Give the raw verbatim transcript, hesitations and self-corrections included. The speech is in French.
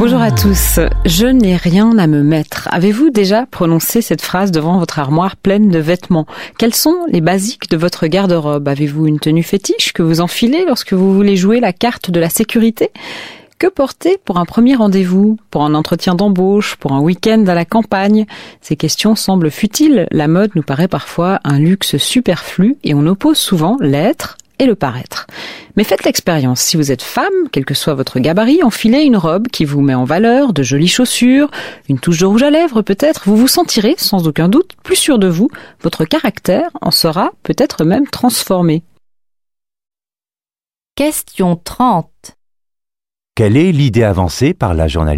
Bonjour à tous. Je n'ai rien à me mettre. Avez-vous déjà prononcé cette phrase devant votre armoire pleine de vêtements? Quels sont les basiques de votre garde-robe? Avez-vous une tenue fétiche que vous enfilez lorsque vous voulez jouer la carte de la sécurité? Que porter pour un premier rendez-vous, pour un entretien d'embauche, pour un week-end à la campagne? Ces questions semblent futiles. La mode nous paraît parfois un luxe superflu et on oppose souvent l'être et le paraître. Mais faites l'expérience. Si vous êtes femme, quel que soit votre gabarit, enfilez une robe qui vous met en valeur, de jolies chaussures, une touche de rouge à lèvres peut-être. Vous vous sentirez, sans aucun doute, plus sûr de vous. Votre caractère en sera peut-être même transformé. Question trente. Quelle est l'idée avancée par la journaliste ?